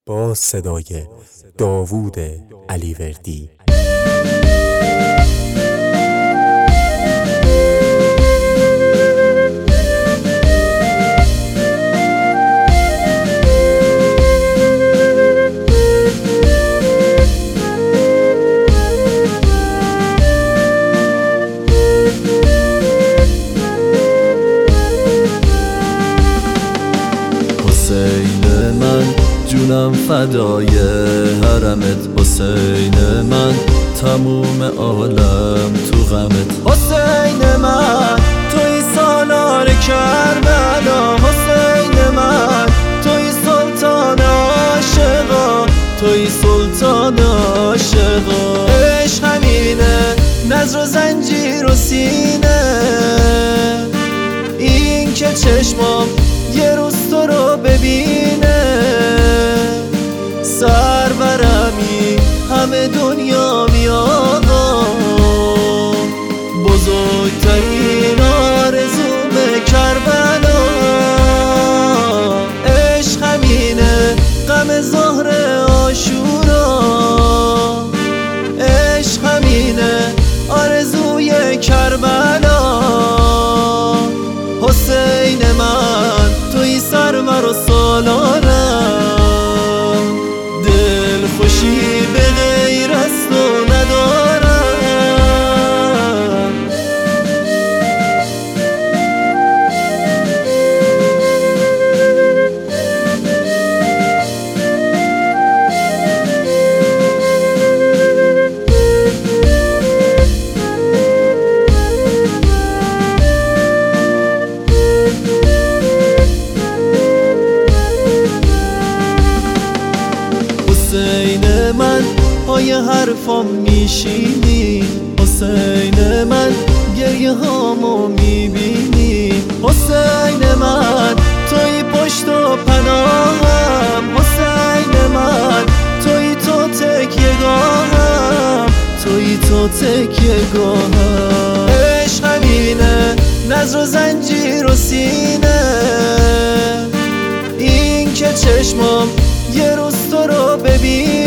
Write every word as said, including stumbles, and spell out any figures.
با صدای داوود علیوردی. حسین من جونم فدای حرمت، حسین من تموم عالم تو غمت. حسین من توی سالار کربلا، حسین من توی سلطان عاشقا، توی سلطان عاشقا. عشق همینه، نظر و زنجیر و سینه، این که چشمام یه روز تو رو ببینه. سرورمی همه دنیا می آقا، بزرگترین آرزوم کربلا. عشق همینه، غم ظهر عاشورا. عشق همینه، آرزوی کربلا. حسین من توی سرور و سالارم، دل خوشی به غیر از تو ندارم. حسین من پای حرفام میشینی، حسین من گریه هامو میبینی. حسین من توی پشت و پناهم، حسین من توی تو تکیه گاهم، توی تو تکیه گاهم. عشق همینه، نظر و زنجیر و سینه، این که چشمام یه روز تو رو ببین.